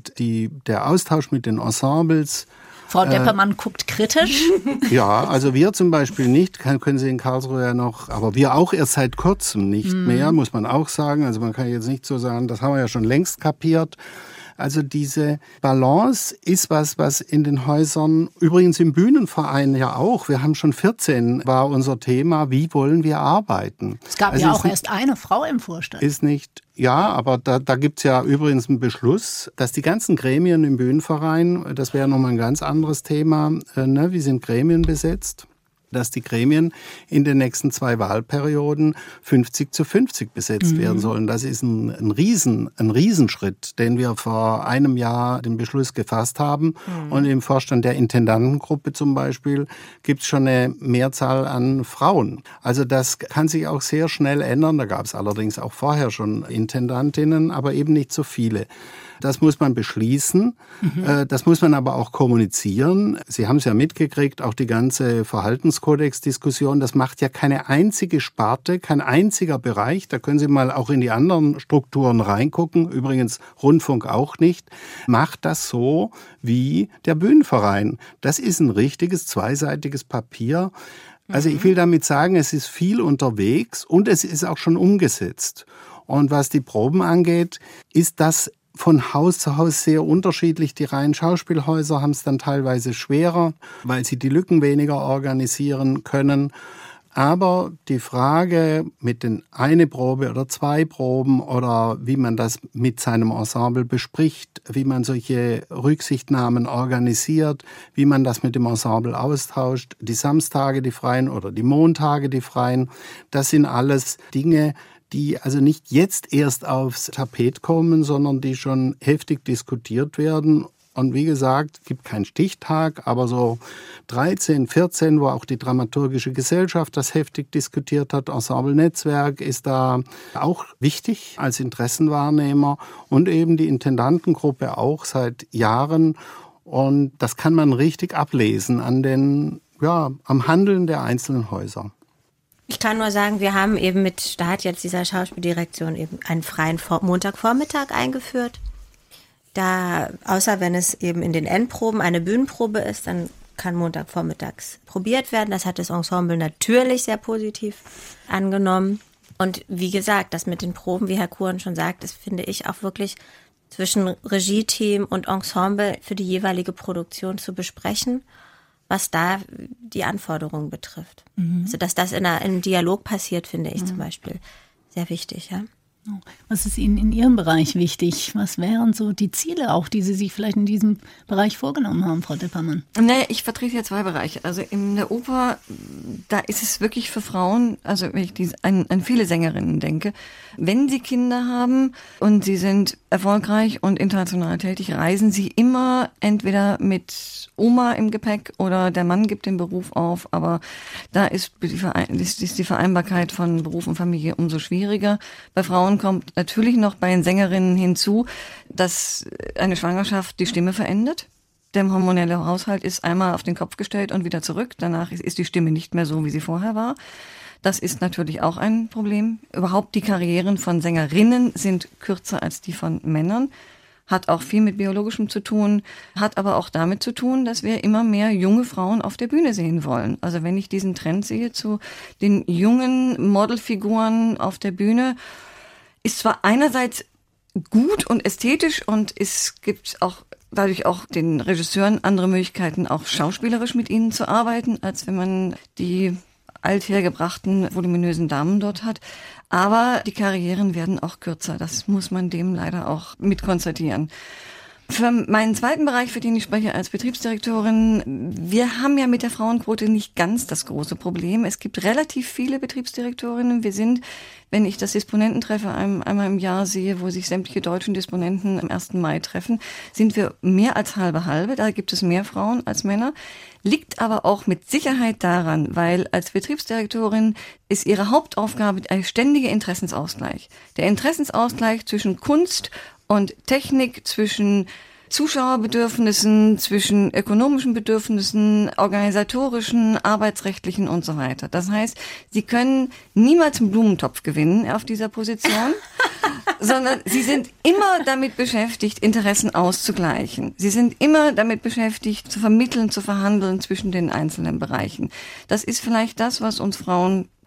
der Austausch mit den Ensembles. Frau Deppermann guckt kritisch. Ja, also wir zum Beispiel nicht, können Sie in Karlsruhe ja noch, aber wir auch erst seit kurzem nicht mehr, muss man auch sagen. Also man kann jetzt nicht so sagen, das haben wir ja schon längst kapiert. Also diese Balance ist was in den Häusern, übrigens im Bühnenverein ja auch. Wir haben schon 14, war unser Thema, wie wollen wir arbeiten? Es gab also ja auch erst eine Frau im Vorstand. Ist nicht, ja, aber da gibt's ja übrigens einen Beschluss, dass die ganzen Gremien im Bühnenverein, das wäre nochmal ein ganz anderes Thema, wie sind Gremien besetzt? Dass die Gremien in den nächsten 2 Wahlperioden 50-50 besetzt werden sollen. Das ist ein Riesenschritt, den wir vor einem Jahr den Beschluss gefasst haben. Und im Vorstand der Intendantengruppe zum Beispiel gibt es schon eine Mehrzahl an Frauen. Also das kann sich auch sehr schnell ändern. Da gab es allerdings auch vorher schon Intendantinnen, aber eben nicht so viele. Das muss man beschließen. Das muss man aber auch kommunizieren. Sie haben es ja mitgekriegt, auch die ganze Verhaltenskodex-Diskussion. Das macht ja keine einzige Sparte, kein einziger Bereich. Da können Sie mal auch in die anderen Strukturen reingucken. Übrigens Rundfunk auch nicht. Macht das so wie der Bühnenverein. Das ist ein richtiges zweiseitiges Papier. Also ich will damit sagen, es ist viel unterwegs und es ist auch schon umgesetzt. Und was die Proben angeht, ist das von Haus zu Haus sehr unterschiedlich. Die reinen Schauspielhäuser haben es dann teilweise schwerer, weil sie die Lücken weniger organisieren können. Aber die Frage mit den eine Probe oder 2 Proben oder wie man das mit seinem Ensemble bespricht, wie man solche Rücksichtnahmen organisiert, wie man das mit dem Ensemble austauscht, die Samstage, die freien oder die Montage, die freien, das sind alles Dinge, die also nicht jetzt erst aufs Tapet kommen, sondern die schon heftig diskutiert werden. Und wie gesagt, es gibt keinen Stichtag, aber so 13, 14, wo auch die Dramaturgische Gesellschaft das heftig diskutiert hat. Ensemble-Netzwerk ist da auch wichtig als Interessenwahrnehmer und eben die Intendantengruppe auch seit Jahren. Und das kann man richtig ablesen am Handeln der einzelnen Häuser. Ich kann nur sagen, wir haben eben mit Start jetzt dieser Schauspieldirektion eben einen freien Montagvormittag eingeführt. Da, außer wenn es eben in den Endproben eine Bühnenprobe ist, dann kann Montagvormittags probiert werden. Das hat das Ensemble natürlich sehr positiv angenommen. Und wie gesagt, das mit den Proben, wie Herr Kuhn schon sagt, das finde ich auch wirklich zwischen Regie-Team und Ensemble für die jeweilige Produktion zu besprechen, was da die Anforderungen betrifft. Also dass das in einem Dialog passiert, finde ich zum Beispiel sehr wichtig. Ja. Was ist Ihnen in Ihrem Bereich wichtig? Was wären so die Ziele auch, die Sie sich vielleicht in diesem Bereich vorgenommen haben, Frau Deppermann? Naja, ich vertrete ja 2 Bereiche. Also in der Oper, da ist es wirklich für Frauen, also wenn ich an viele Sängerinnen denke, wenn sie Kinder haben und sie sind erfolgreich und international tätig, reisen sie immer entweder mit Oma im Gepäck oder der Mann gibt den Beruf auf, aber da ist die Vereinbarkeit von Beruf und Familie umso schwieriger. Bei Frauen kommt natürlich noch bei den Sängerinnen hinzu, dass eine Schwangerschaft die Stimme verändert. Der hormonelle Haushalt ist einmal auf den Kopf gestellt und wieder zurück. Danach ist die Stimme nicht mehr so, wie sie vorher war. Das ist natürlich auch ein Problem. Überhaupt die Karrieren von Sängerinnen sind kürzer als die von Männern. Hat auch viel mit Biologischem zu tun, hat aber auch damit zu tun, dass wir immer mehr junge Frauen auf der Bühne sehen wollen. Also wenn ich diesen Trend sehe zu den jungen Modelfiguren auf der Bühne, ist zwar einerseits gut und ästhetisch und es gibt auch dadurch auch den Regisseuren andere Möglichkeiten, auch schauspielerisch mit ihnen zu arbeiten, als wenn man die althergebrachten, voluminösen Damen dort hat. Aber die Karrieren werden auch kürzer. Das muss man dem leider auch mit konstatieren. Für meinen zweiten Bereich, für den ich spreche als Betriebsdirektorin, wir haben ja mit der Frauenquote nicht ganz das große Problem. Es gibt relativ viele Betriebsdirektorinnen. Wir sind, wenn ich das Disponententreffen einmal im Jahr sehe, wo sich sämtliche deutschen Disponenten am 1. Mai treffen, sind wir mehr als halbe. Da gibt es mehr Frauen als Männer. Liegt aber auch mit Sicherheit daran, weil als Betriebsdirektorin ist ihre Hauptaufgabe ein ständiger Interessensausgleich. Der Interessensausgleich zwischen Kunst und Technik, zwischen Zuschauerbedürfnissen, zwischen ökonomischen Bedürfnissen, organisatorischen, arbeitsrechtlichen und so weiter. Das heißt, Sie können niemals einen Blumentopf gewinnen auf dieser Position, sondern Sie sind immer damit beschäftigt, Interessen auszugleichen. Sie sind immer damit beschäftigt, zu vermitteln, zu verhandeln zwischen den einzelnen Bereichen. Das ist vielleicht das, was uns Frauen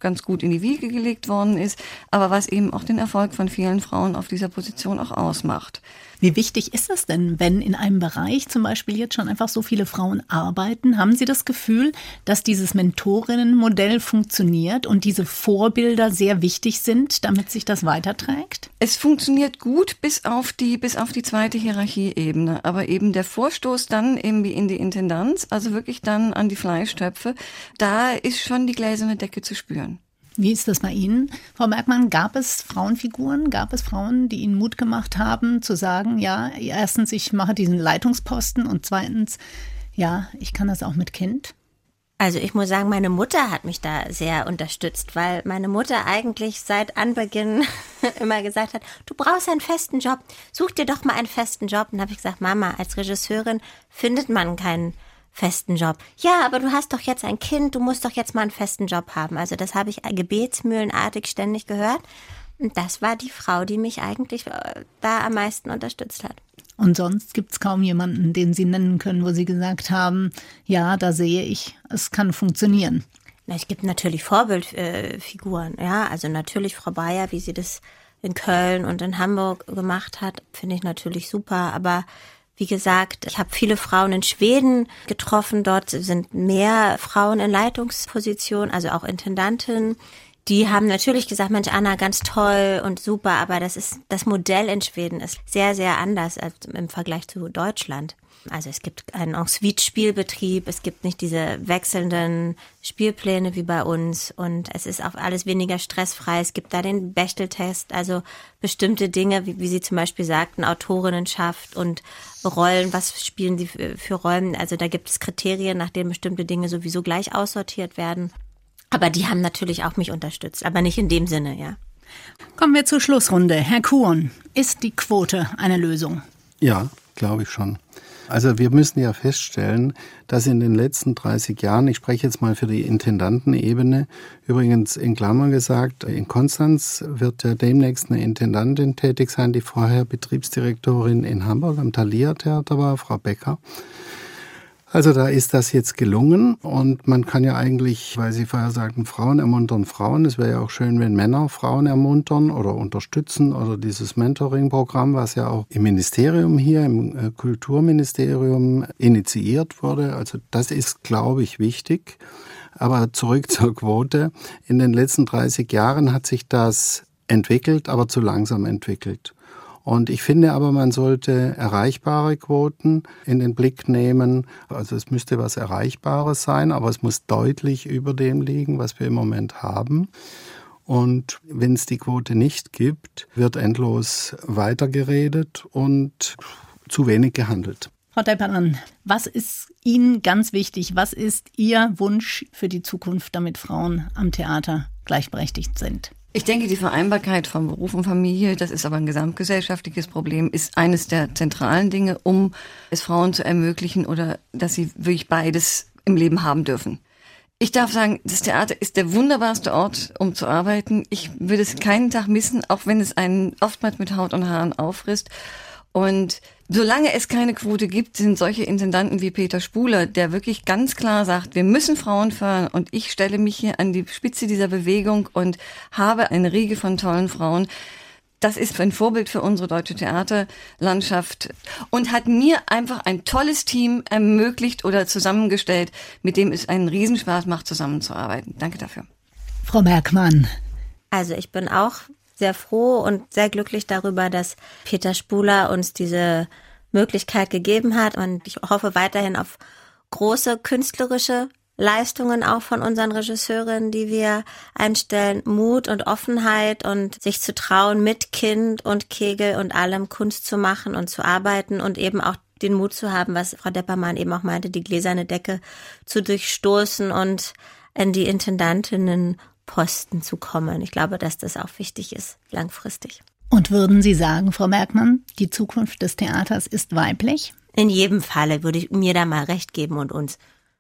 ganz gut in die Wiege gelegt worden ist, aber was eben auch den Erfolg von vielen Frauen auf dieser Position auch ausmacht. Wie wichtig ist das denn, wenn in einem Bereich zum Beispiel jetzt schon einfach so viele Frauen arbeiten? Haben Sie das Gefühl, dass dieses Mentorinnenmodell funktioniert und diese Vorbilder sehr wichtig sind, damit sich das weiterträgt? Es funktioniert gut bis auf die zweite Hierarchieebene, aber eben der Vorstoß dann eben wie in die Intendanz, also wirklich dann an die Fleischtöpfe, da ist schon die gläserne Decke zu spüren. Wie ist das bei Ihnen, Frau Bergmann? Gab es Frauenfiguren, gab es Frauen, die Ihnen Mut gemacht haben, zu sagen, ja, erstens, ich mache diesen Leitungsposten und zweitens, ja, ich kann das auch mit Kind? Also ich muss sagen, meine Mutter hat mich da sehr unterstützt, weil meine Mutter eigentlich seit Anbeginn immer gesagt hat, du brauchst einen festen Job, such dir doch mal einen festen Job. Und dann habe ich gesagt, Mama, als Regisseurin findet man keinen festen Job. Ja, aber du hast doch jetzt ein Kind, du musst doch jetzt mal einen festen Job haben. Also das habe ich gebetsmühlenartig ständig gehört. Und das war die Frau, die mich eigentlich da am meisten unterstützt hat. Und sonst gibt es kaum jemanden, den Sie nennen können, wo Sie gesagt haben, ja, da sehe ich, es kann funktionieren. Na, es gibt natürlich Vorbildfiguren, ja, also natürlich Frau Bayer, wie sie das in Köln und in Hamburg gemacht hat, finde ich natürlich super, aber wie gesagt, ich habe viele Frauen in Schweden getroffen. Dort sind mehr Frauen in Leitungspositionen, also auch Intendantinnen. Die haben natürlich gesagt, Mensch, Anna, ganz toll und super, aber das Modell in Schweden ist sehr, sehr anders als im Vergleich zu Deutschland. Also es gibt einen En-Suite-Spielbetrieb, es gibt nicht diese wechselnden Spielpläne wie bei uns und es ist auch alles weniger stressfrei. Es gibt da den Bechtel-Test, also bestimmte Dinge, wie Sie zum Beispiel sagten, Autorinnenschaft und Rollen, was spielen Sie für Rollen? Also da gibt es Kriterien, nach denen bestimmte Dinge sowieso gleich aussortiert werden. Aber die haben natürlich auch mich unterstützt, aber nicht in dem Sinne, ja. Kommen wir zur Schlussrunde. Herr Kuhn, ist die Quote eine Lösung? Ja, glaube ich schon. Also wir müssen ja feststellen, dass in den letzten 30 Jahren, ich spreche jetzt mal für die Intendantenebene, übrigens in Klammern gesagt, in Konstanz wird ja demnächst eine Intendantin tätig sein, die vorher Betriebsdirektorin in Hamburg am Thalia Theater war, Frau Becker. Also da ist das jetzt gelungen und man kann ja eigentlich, weil Sie vorher sagten, Frauen ermuntern Frauen. Es wäre ja auch schön, wenn Männer Frauen ermuntern oder unterstützen oder dieses Mentoring-Programm, was ja auch im Ministerium hier, im Kulturministerium initiiert wurde. Also das ist, glaube ich, wichtig. Aber zurück zur Quote. In den letzten 30 Jahren hat sich das entwickelt, aber zu langsam entwickelt. Und ich finde aber, man sollte erreichbare Quoten in den Blick nehmen. Also es müsste was Erreichbares sein, aber es muss deutlich über dem liegen, was wir im Moment haben. Und wenn es die Quote nicht gibt, wird endlos weitergeredet und zu wenig gehandelt. Frau Deppermann, was ist Ihnen ganz wichtig? Was ist Ihr Wunsch für die Zukunft, damit Frauen am Theater gleichberechtigt sind? Ich denke, die Vereinbarkeit von Beruf und Familie, das ist aber ein gesamtgesellschaftliches Problem, ist eines der zentralen Dinge, um es Frauen zu ermöglichen oder dass sie wirklich beides im Leben haben dürfen. Ich darf sagen, das Theater ist der wunderbarste Ort, um zu arbeiten. Ich würde es keinen Tag missen, auch wenn es einen oftmals mit Haut und Haaren auffrisst. Und solange es keine Quote gibt, sind solche Intendanten wie Peter Spuler, der wirklich ganz klar sagt, wir müssen Frauen fördern und ich stelle mich hier an die Spitze dieser Bewegung und habe eine Riege von tollen Frauen. Das ist ein Vorbild für unsere deutsche Theaterlandschaft und hat mir einfach ein tolles Team ermöglicht oder zusammengestellt, mit dem es einen Riesenspaß macht, zusammenzuarbeiten. Danke dafür. Frau Bergmann. Also ich bin auch sehr froh und sehr glücklich darüber, dass Peter Spuler uns diese Möglichkeit gegeben hat. Und ich hoffe weiterhin auf große künstlerische Leistungen auch von unseren Regisseurinnen, die wir einstellen. Mut und Offenheit und sich zu trauen, mit Kind und Kegel und allem Kunst zu machen und zu arbeiten und eben auch den Mut zu haben, was Frau Deppermann eben auch meinte, die gläserne Decke zu durchstoßen und in die Intendantinnenposten zu kommen. Ich glaube, dass das auch wichtig ist, langfristig. Und würden Sie sagen, Frau Bergmann, die Zukunft des Theaters ist weiblich? In jedem Falle würde ich mir da mal recht geben und uns.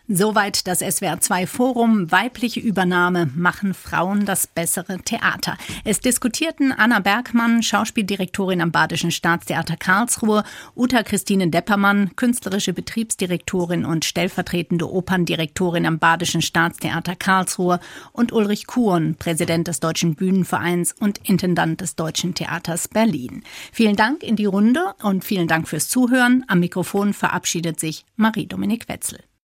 Soweit das SWR2 Forum. Weibliche Übernahme, machen Frauen das bessere Theater? Es diskutierten Anna Bergmann, Schauspieldirektorin am Badischen Staatstheater Karlsruhe, Uta Christine Deppermann, künstlerische Betriebsdirektorin und stellvertretende Operndirektorin am Badischen Staatstheater Karlsruhe, und Ulrich Kuhn, Präsident des Deutschen Bühnenvereins und Intendant des Deutschen Theaters Berlin. Vielen Dank in die Runde und vielen Dank fürs Zuhören. Am Mikrofon verabschiedet sich Marie-Dominique Wetzel.